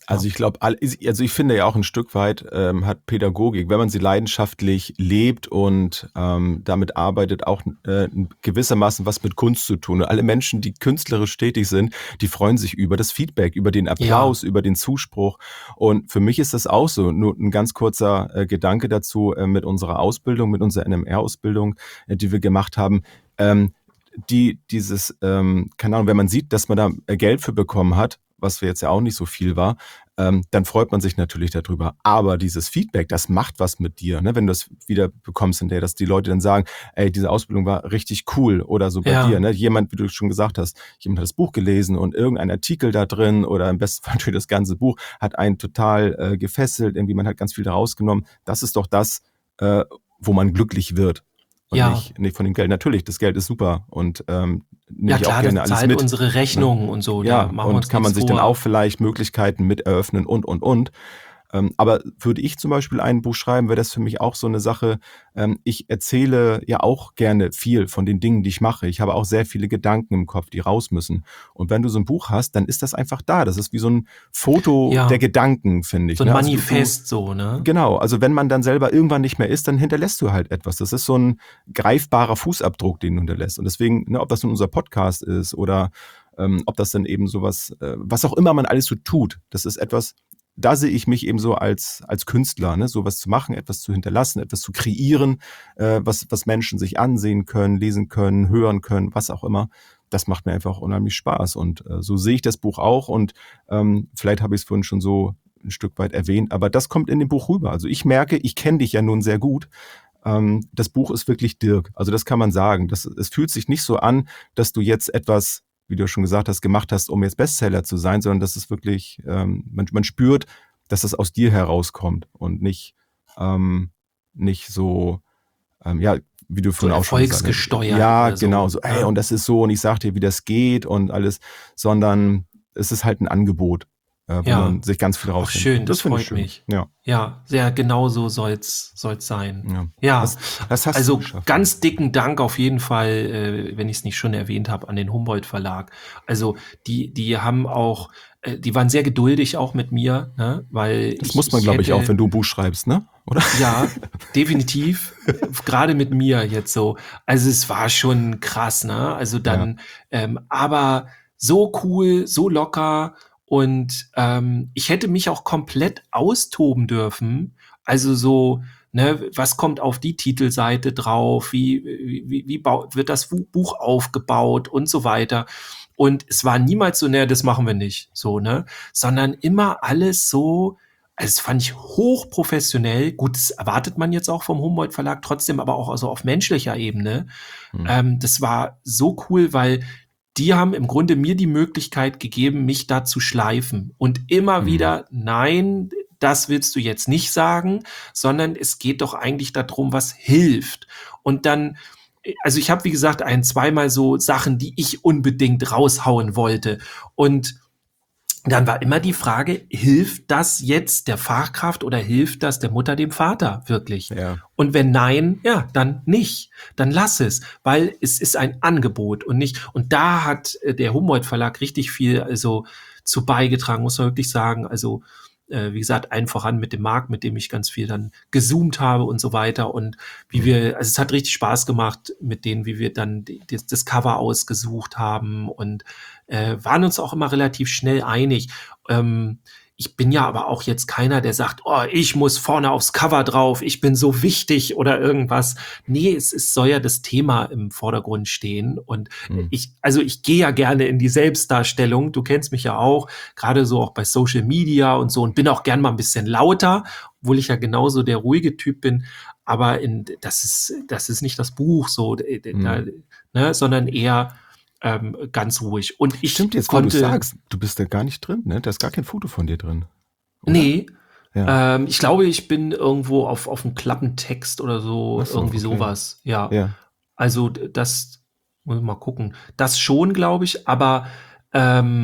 Also ich glaube, also ich finde ja auch ein Stück weit ähm, hat Pädagogik, wenn man sie leidenschaftlich lebt und ähm, damit arbeitet, auch äh, gewissermaßen was mit Kunst zu tun. Und alle Menschen, die künstlerisch tätig sind, die freuen sich über das Feedback, über den Applaus, Ja. über den Zuspruch. Und für mich ist das auch so. Nur ein ganz kurzer äh, Gedanke dazu äh, mit unserer Ausbildung, mit unserer N M R-Ausbildung, äh, die wir gemacht haben. Ähm, die dieses, ähm, keine Ahnung, wenn man sieht, dass man da äh, Geld für bekommen hat, was jetzt ja auch nicht so viel war, ähm, dann freut man sich natürlich darüber. Aber dieses Feedback, das macht was mit dir, ne? Wenn du das wieder bekommst hinterher, dass die Leute dann sagen, ey, diese Ausbildung war richtig cool oder so bei Ja. dir, ne? Jemand, wie du schon gesagt hast, jemand hat das Buch gelesen und irgendein Artikel da drin oder im besten Fall natürlich das ganze Buch hat einen total äh, gefesselt, irgendwie man hat ganz viel da rausgenommen. Das ist doch das, äh, wo man glücklich wird. Und Ja. nicht, nicht von dem Geld. Natürlich, das Geld ist super und ähm, nehme Ja ich auch klar, gerne das alles zahlt mit. unsere Rechnungen und so. Ja, Da machen wir und uns kann man nichts sich dann vor. auch vielleicht Möglichkeiten mit eröffnen und, und, und. Ähm, aber würde ich zum Beispiel ein Buch schreiben, wäre das für mich auch so eine Sache. Ähm, ich erzähle ja auch gerne viel von den Dingen, die ich mache. Ich habe auch sehr viele Gedanken im Kopf, die raus müssen. Und wenn du so ein Buch hast, dann ist das einfach da. Das ist wie so ein Foto Ja. der Gedanken, finde ich. So ein ne? Also du- Manifest so, ne? Du, genau, also wenn man dann selber irgendwann nicht mehr ist, dann hinterlässt du halt etwas. Das ist so ein greifbarer Fußabdruck, den du hinterlässt. Und deswegen, ne, ob das nun unser Podcast ist oder ähm, ob das dann eben sowas, äh, was auch immer man alles so tut, das ist etwas, da sehe ich mich eben so als, als Künstler, ne? Sowas zu machen, etwas zu hinterlassen, etwas zu kreieren, äh, was, was Menschen sich ansehen können, lesen können, hören können, was auch immer. Das macht mir einfach unheimlich Spaß. Und äh, so sehe ich das Buch auch. Und ähm, vielleicht habe ich es vorhin schon so ein Stück weit erwähnt, aber das kommt in dem Buch rüber. Also ich merke, ich kenne dich ja nun sehr gut. Ähm, das Buch ist wirklich Dirk. Also das kann man sagen. Das, es fühlt sich nicht so an, dass du jetzt etwas, wie du schon gesagt hast, gemacht hast, um jetzt Bestseller zu sein, sondern das ist wirklich, ähm, man, man spürt, dass das aus dir herauskommt und nicht, ähm, nicht so, ähm, ja, wie du vorhin auch schon gesagt hast. erfolgsgesteuert Ja, oder so. genau. So, ey, Ja. und das ist so und ich sag dir, wie das geht und alles, sondern es ist halt ein Angebot, äh, wo Ja. man sich ganz viel Ach, rausnimmt. schön, das finde ich freut schön. mich. Ja, Ja, sehr genau so soll's, soll's sein. ja. Ja, Das, das hast also du geschafft. ganz dicken Dank auf jeden Fall, äh, wenn ich es nicht schon erwähnt habe, an den Humboldt Verlag. Also die, die haben auch, äh, die waren sehr geduldig auch mit mir, ne? Weil Das ich, muss man, glaube ich, hätte- auch, wenn du ein Buch schreibst, ne? Oder? Ja, definitiv. Gerade mit mir jetzt so. Also es war schon krass, ne? Also dann, ähm, aber so cool, so locker und ähm, ich hätte mich auch komplett austoben dürfen. Also so, ne, was kommt auf die Titelseite drauf? Wie, wie, wie baut, wird das Buch aufgebaut und so weiter? Und es war niemals so, ne, das machen wir nicht, so, ne? Sondern immer alles so, also das fand ich hochprofessionell. Gut, das erwartet man jetzt auch vom Humboldt Verlag, trotzdem aber auch also auf menschlicher Ebene. Hm. Ähm, das war so cool, weil die haben im Grunde mir die Möglichkeit gegeben, mich da zu schleifen. Und immer Mhm. wieder, nein, das willst du jetzt nicht sagen, sondern es geht doch eigentlich darum, was hilft. Und dann, also ich habe, wie gesagt, ein, zweimal so Sachen, die ich unbedingt raushauen wollte. Und dann war immer die Frage, hilft das jetzt der Fachkraft oder hilft das der Mutter, dem Vater wirklich? Ja. Und wenn nein, ja, dann nicht. Dann lass es, weil es ist ein Angebot und nicht. Und da hat äh, der Humboldt Verlag richtig viel also zu beigetragen, muss man wirklich sagen. Also äh, wie gesagt, allen voran mit dem Marc, mit dem ich ganz viel dann gezoomt habe und so weiter. Und wie Mhm. wir, also es hat richtig Spaß gemacht mit denen, wie wir dann die, das, das Cover ausgesucht haben und äh, waren uns auch immer relativ schnell einig. Ähm, ich bin ja aber auch jetzt keiner, der sagt, oh, ich muss vorne aufs Cover drauf, ich bin so wichtig oder irgendwas. Nee, es, es soll ja das Thema im Vordergrund stehen. Und Mhm. ich, also ich gehe ja gerne in die Selbstdarstellung. Du kennst mich ja auch, gerade so auch bei Social Media und so und bin auch gern mal ein bisschen lauter, obwohl ich ja genauso der ruhige Typ bin. Aber in, das ist, das ist nicht das Buch so, da, Mhm. ne, sondern eher ähm, ganz ruhig. Und ich Stimmt, jetzt wo konnte, du sagst, du bist da gar nicht drin, ne? Da ist gar kein Foto von dir drin. Oder? nee, Ja. ähm, ich glaube, ich bin irgendwo auf, auf einem Klappentext oder so, Ach so, irgendwie okay. sowas. Ja, Ja. also d- das muss ich mal gucken. Das schon, glaube ich, aber ähm,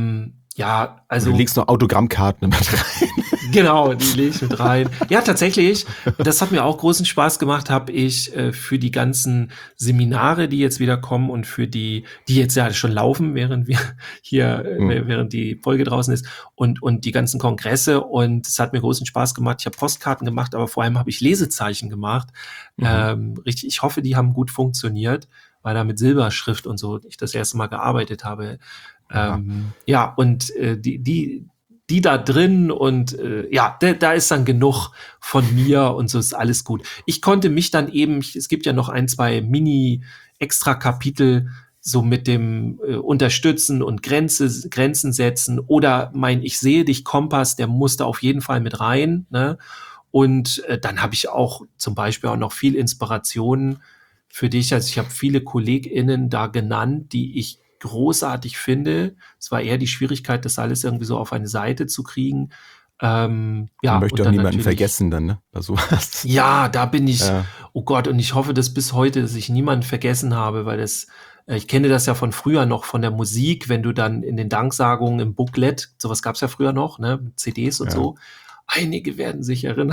ja, also. Du legst noch Autogrammkarten mit rein. Genau, die lege ich mit rein. Ja, tatsächlich, das hat mir auch großen Spaß gemacht, habe ich äh, für die ganzen Seminare, die jetzt wieder kommen und für die, die jetzt ja schon laufen, während wir hier, mhm. äh, während die Folge draußen ist und und die ganzen Kongresse, und es hat mir großen Spaß gemacht. Ich habe Postkarten gemacht, aber vor allem habe ich Lesezeichen gemacht. Mhm. Ähm, richtig, ich hoffe, die haben gut funktioniert, weil da mit Silberschrift und so ich das erste Mal gearbeitet habe. Ähm, ja. ja, und äh, die die die da drin und äh, ja, da, da ist dann genug von mir und so ist alles gut. Ich konnte mich dann eben, es gibt ja noch ein, zwei Mini-Extra-Kapitel so mit dem äh, Unterstützen und Grenze, Grenzen setzen oder mein Ich sehe dich Kompass, der musste auf jeden Fall mit rein, ne? Und äh, dann habe ich auch zum Beispiel auch noch viel Inspiration für dich. Also ich habe viele KollegInnen da genannt, die ich großartig finde. Es war eher die Schwierigkeit, das alles irgendwie so auf eine Seite zu kriegen. Ähm, ja, Man möchte auch niemanden vergessen dann, ne? Bei sowas. Ja, da bin ich, ja. oh Gott, und ich hoffe, dass bis heute, dass ich niemanden vergessen habe, weil das, äh, ich kenne das ja von früher noch, von der Musik, wenn du dann in den Danksagungen im Booklet, sowas gab's ja früher noch, ne, mit C Ds und ja. so, einige werden sich erinnern,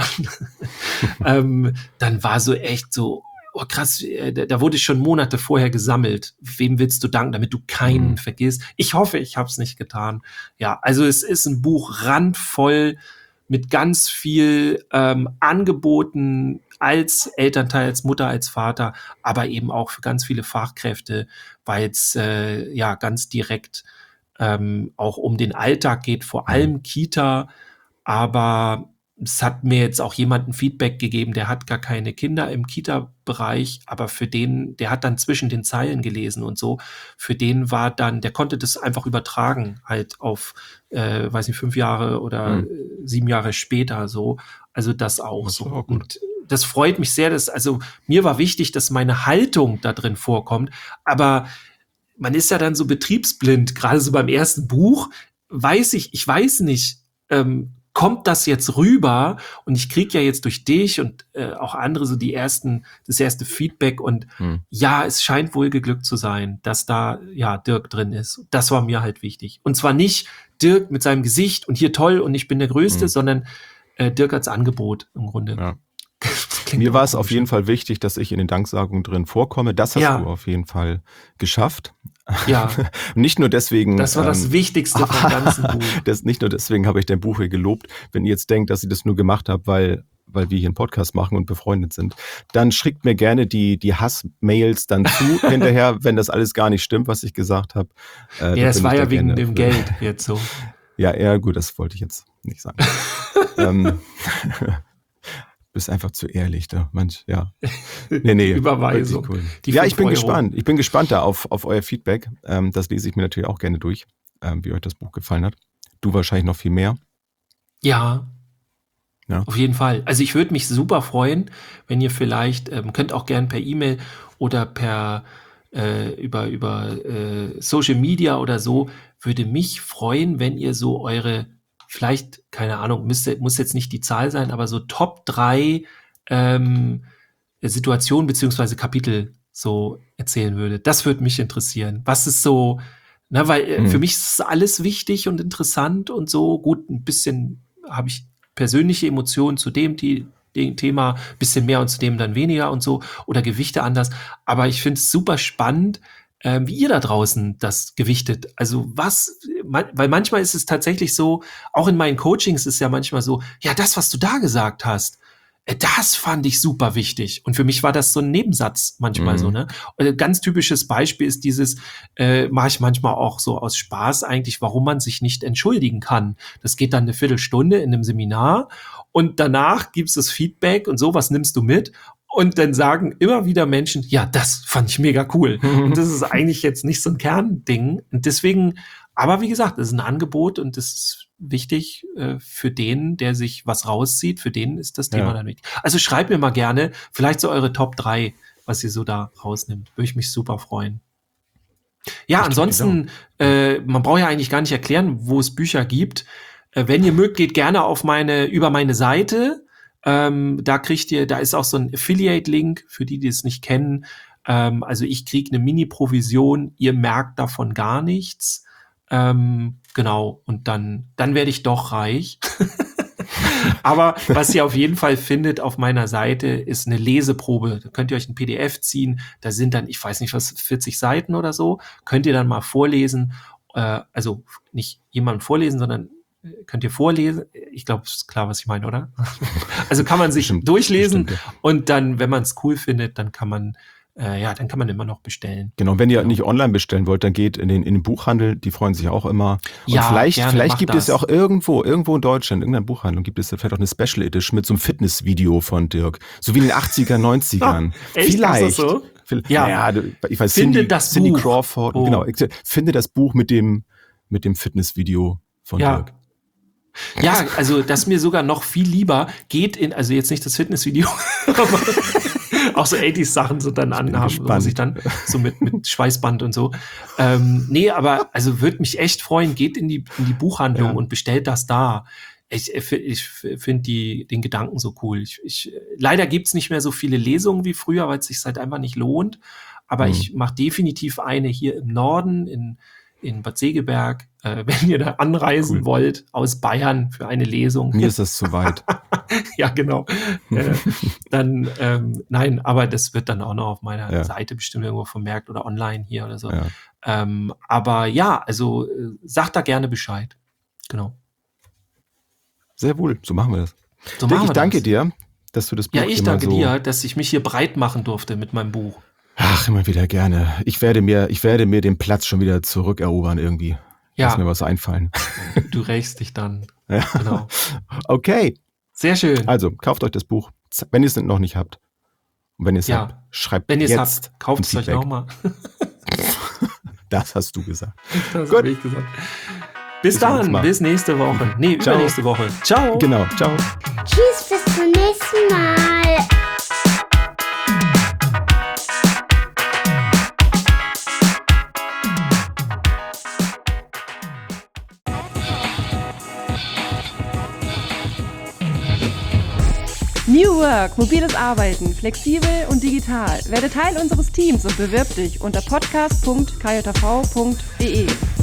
ähm, dann war so echt so, oh krass, da, da wurde schon Monate vorher gesammelt. Wem willst du danken, damit du keinen mhm. vergisst? Ich hoffe, ich habe es nicht getan. Ja, also es ist ein Buch randvoll mit ganz viel ähm, Angeboten als Elternteil, als Mutter, als Vater, aber eben auch für ganz viele Fachkräfte, weil es äh, ja ganz direkt ähm, auch um den Alltag geht, vor allem Kita, aber es hat mir jetzt auch jemand ein Feedback gegeben, der hat gar keine Kinder im Kita-Bereich, aber für den, der hat dann zwischen den Zeilen gelesen und so, für den war dann, der konnte das einfach übertragen, halt auf, äh, weiß nicht, fünf Jahre oder mhm. sieben Jahre später so, also das auch das so. Auch und das freut mich sehr, dass, also mir war wichtig, dass meine Haltung da drin vorkommt, aber man ist ja dann so betriebsblind, gerade so beim ersten Buch, weiß ich, ich weiß nicht, ähm, kommt das jetzt rüber? Und ich kriege ja jetzt durch dich und äh, auch andere so die ersten, das erste Feedback und hm. ja, es scheint wohl geglückt zu sein, dass da ja Dirk drin ist. Das war mir halt wichtig. Und zwar nicht Dirk mit seinem Gesicht und hier toll und ich bin der Größte, hm. sondern äh, Dirk als Angebot im Grunde. Ja. Mir war es auf jeden Fall wichtig, dass ich in den Danksagungen drin vorkomme. Das hast ja. du auf jeden Fall geschafft. Ja. Nicht nur deswegen. Das war das ähm, Wichtigste vom ganzen Buch. Das, nicht nur deswegen habe ich dein Buch hier gelobt. Wenn ihr jetzt denkt, dass ich das nur gemacht habe, weil, weil wir hier einen Podcast machen und befreundet sind, dann schickt mir gerne die, die Hass-Mails dann zu hinterher, wenn das alles gar nicht stimmt, was ich gesagt habe. Äh, ja, das war ja wegen dem Geld jetzt so. Ja, ja, gut, das wollte ich jetzt nicht sagen. ähm, bist einfach zu ehrlich, da, manch, ja. Nee, nee. Überweisung. Cool. Ja, ich bin Euro. gespannt. Ich bin gespannt da auf, auf euer Feedback. Ähm, das lese ich mir natürlich auch gerne durch, ähm, wie euch das Buch gefallen hat. Du wahrscheinlich noch viel mehr. Ja. Ja. Auf jeden Fall. Also ich würde mich super freuen, wenn ihr vielleicht, ähm, könnt auch gerne per E-Mail oder per äh, über, über äh, Social Media oder so, würde mich freuen, wenn ihr so eure vielleicht, keine Ahnung, müsste, muss jetzt nicht die Zahl sein, aber so Top drei ähm, Situationen beziehungsweise Kapitel so erzählen würde. Das würde mich interessieren. Was ist so, na, weil mhm. für mich ist alles wichtig und interessant und so. Gut, ein bisschen habe ich persönliche Emotionen zu dem, die, dem Thema, ein bisschen mehr und zu dem dann weniger und so oder Gewichte anders. Aber ich finde es super spannend, Ähm, wie ihr da draußen das gewichtet. Also was, man, weil manchmal ist es tatsächlich so, auch in meinen Coachings ist ja manchmal so, ja, das, was du da gesagt hast, äh, das fand ich super wichtig. Und für mich war das so ein Nebensatz manchmal mhm. so, ne? Und ein ganz typisches Beispiel ist dieses, äh, mache ich manchmal auch so aus Spaß eigentlich, warum man sich nicht entschuldigen kann. Das geht dann eine Viertelstunde in einem Seminar und danach gibt's das Feedback und so, was nimmst du mit? Und dann sagen immer wieder Menschen, ja, das fand ich mega cool. Und das ist eigentlich jetzt nicht so ein Kernding. Und deswegen, aber wie gesagt, das ist ein Angebot und das ist wichtig äh, für den, der sich was rauszieht. Für den ist das Thema ja. dann wichtig. Also schreibt mir mal gerne, vielleicht so eure Top drei, was ihr so da rausnimmt. Würde ich mich super freuen. Ja, ich ansonsten, äh, man braucht ja eigentlich gar nicht erklären, wo es Bücher gibt. Äh, wenn ihr mögt, geht gerne auf meine, über meine Seite. Ähm, da kriegt ihr, da ist auch so ein Affiliate-Link, für die, die es nicht kennen. Ähm, also ich kriege eine Mini-Provision, ihr merkt davon gar nichts. Ähm, genau, und dann, dann werde ich doch reich. Aber was ihr auf jeden Fall findet auf meiner Seite, ist eine Leseprobe. Da könnt ihr euch ein P D F ziehen. Da sind dann, ich weiß nicht was, vierzig Seiten oder so. Könnt ihr dann mal vorlesen. Äh, also nicht jemandem vorlesen, sondern könnt ihr vorlesen. Ich glaube, es ist klar, was ich meine, oder? Also kann man sich Bestimmt, durchlesen bestimmt, ja. und dann, wenn man es cool findet, dann kann man Äh, ja, dann kann man immer noch bestellen. Genau, wenn ihr Genau. nicht online bestellen wollt, dann geht in den, in den Buchhandel, die freuen sich auch immer. Und Ja, vielleicht, gerne, vielleicht mach gibt das. es ja auch irgendwo, irgendwo in Deutschland, in irgendeiner Buchhandlung gibt es vielleicht auch eine Special Edition mit so einem Fitnessvideo von Dirk. So wie in den achtziger, neunzigern. Echt? Vielleicht. Ist das so? Vielleicht- Ja. Naja, du- ich weiß, Finde Cindy, das Cindy Buch. Crawford, Oh. genau. ich- Finde das Buch mit dem, mit dem Fitnessvideo von Ja. Dirk. Ja, also das ist mir sogar noch viel lieber. Geht in, also jetzt nicht das Fitnessvideo, aber auch so achtziger-Sachen so dann anhaben, wo gespannt. sich dann so mit, mit Schweißband und so. Ähm, nee, aber also würde mich echt freuen, geht in die, in die Buchhandlung Ja. und bestellt das da. Ich, ich, ich finde die, den Gedanken so cool. Ich, ich, leider gibt's nicht mehr so viele Lesungen wie früher, weil es sich halt einfach nicht lohnt. Aber Mhm. ich mache definitiv eine hier im Norden, in in Bad Segeberg, äh, wenn ihr da anreisen Cool. wollt, aus Bayern für eine Lesung. Mir ist das zu weit. Ja, genau. äh, dann, ähm, nein, aber das wird dann auch noch auf meiner Ja. Seite bestimmt irgendwo vermerkt oder online hier oder so. Ja. Ähm, aber ja, also äh, sagt da gerne Bescheid. Genau. Sehr wohl, so machen wir das. So Dirk, machen ich wir danke das. dir, dass du das Buch Ja, ich immer danke so dir, dass ich mich hier breit machen durfte mit meinem Buch. Ach, immer wieder gerne. Ich werde mir, ich werde mir den Platz schon wieder zurückerobern irgendwie. Ja. Lass mir was einfallen. Du rächst dich dann. Ja. Genau. Okay, Sehr schön. also kauft euch das Buch, wenn ihr es noch nicht habt. Und wenn ihr es Ja. habt, schreibt Wenn ihr es jetzt habt, kauft ein es euch Feedback. nochmal. Das hast du gesagt. Das Gut. habe ich gesagt. Bis Bis nächstes dann, Mal. bis nächste Woche. Nee, Ciao. übernächste Woche. Ciao. Genau, ciao. Tschüss, bis zum nächsten Mal. New Work, mobiles Arbeiten, flexibel und digital. Werde Teil unseres Teams und bewirb dich unter podcast punkt k j v punkt d e.